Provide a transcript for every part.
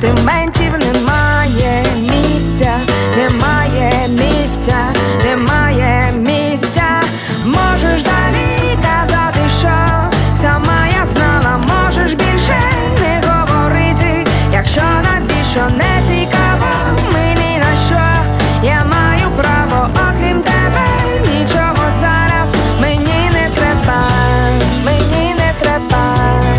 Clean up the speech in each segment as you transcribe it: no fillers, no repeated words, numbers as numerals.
сантиментів немає місця, немає місця, немає місця. Можеш далі казати, що сама я знала, можеш більше не говорити, якщо навіщо не цікаво мені на що я маю право, окрім тебе нічого зараз мені не треба, мені не треба.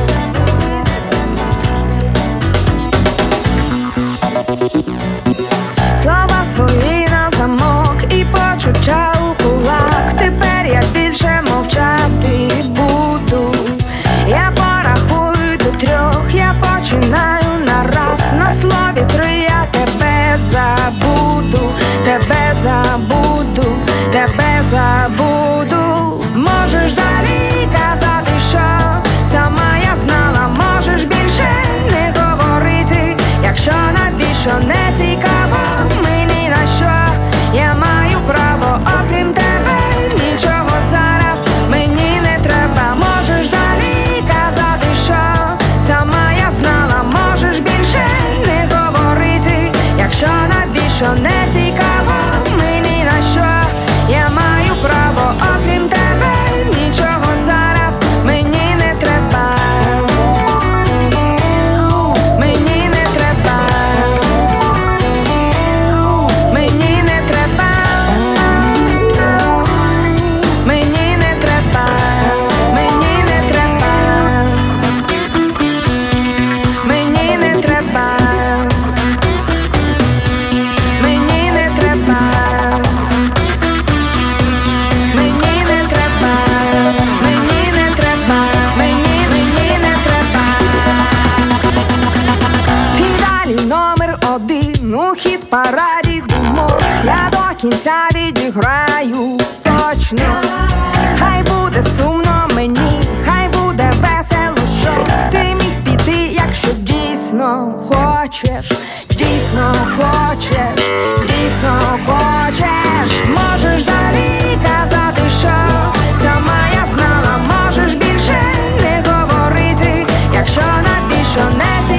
Слова свої на замок і почуття у кулак. Тепер я більше мовчати буду. Я порахую до 3, я починаю нараз. На слові 3 я тебе забуду, тебе забуду, тебе забуду. Можеш далі казати, що сама я знала, можеш більше не говорити, якщо навіщо не цікаво мені на що я маю право, окрім тебе нічого зараз мені не треба. Можеш далі казати, що сама я знала, можеш більше не говорити, якщо навіщо не цікаво мені на що я маю право, окрім тебе нічого зараз мені не треба. Мені не треба, мені не треба, мені не треба, мені не треба, мені не треба, мені не треба, мені не треба, мені не треба, мені не треба. Ти далі номер 1 у хіт-параді думок. Я до кінця відіграю точно. Хай буде сумно мені, хай буде весело, що ти міг піти, якщо дійсно хочеш, дійсно хочеш, дійсно хочеш. Можеш далі казати, що сама я знала, можеш більше не говорити, якщо навіщо не